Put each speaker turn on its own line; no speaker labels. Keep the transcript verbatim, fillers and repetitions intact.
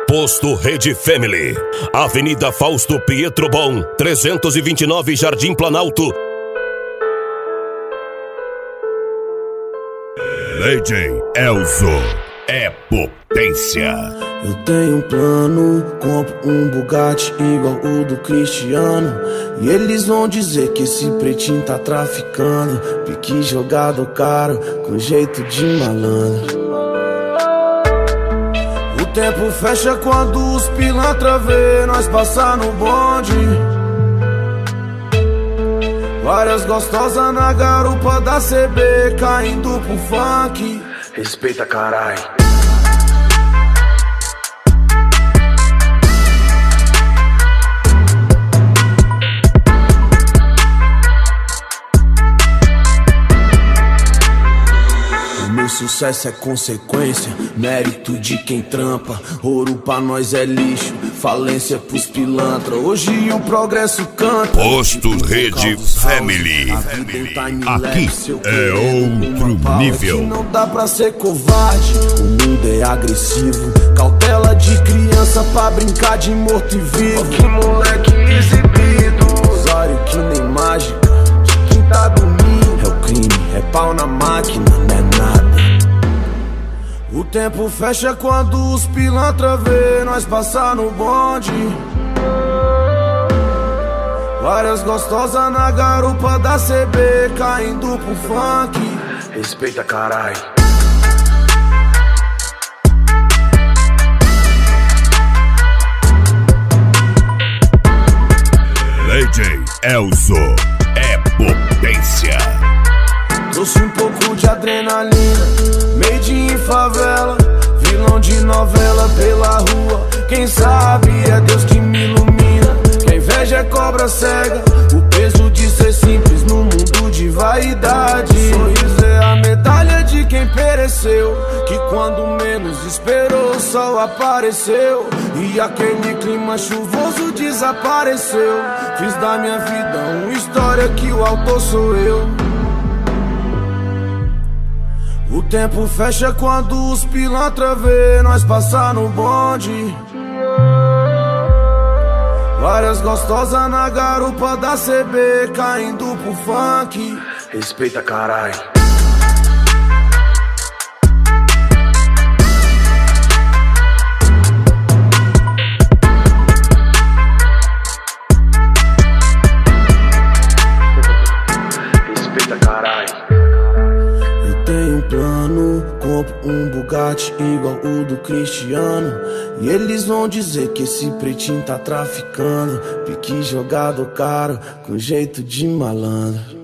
Posto Rede Family, Avenida Fausto Pietro Bon, trezentos e vinte e nove, Jardim Planalto. D J Elzo é potência.
Eu tenho um plano, compro um Bugatti igual o do Cristiano. E eles vão dizer que esse pretinho tá traficando. Pique jogado caro, com jeito de malandro. O tempo fecha quando os pilantra vê nós passar no bonde. Várias gostosas na garupa da C B, caindo pro funk. Respeita, carai. Sucesso é consequência, mérito de quem trampa. Ouro pra nós é lixo, falência pros pilantra. Hoje o progresso canta.
Posto Rede Family. Aqui é outro nível.
Não dá pra ser covarde, o mundo é agressivo. Cautela de criança pra brincar de morto e vivo. Que moleque exibido, usuário que nem mágica. De quem tá dormindo é o crime, é pau na máquina, não é nada. O tempo fecha quando os pilantra vê nós passar no bonde. Várias gostosas na garupa da C B, caindo pro funk. Respeita, carai.
D J Elzo é potência.
Trouxe um pouco de adrenalina, made in favela, vilão de novela pela rua. Quem sabe é Deus que me ilumina. Quem inveja é cobra cega, o peso de ser simples no mundo de vaidade. Sorriso é a medalha de quem pereceu, que quando menos esperou o sol apareceu. E aquele clima chuvoso desapareceu. Fiz da minha vida uma história que o autor sou eu. O tempo fecha quando os pilantra vê nós passar no bonde. Várias gostosas na garupa da C B, caindo pro funk. Respeita, carai. Respeita, carai. Tenho um plano, compro um Bugatti igual o do Cristiano. E eles vão dizer que esse pretinho tá traficando. Pique jogado caro, com jeito de malandro.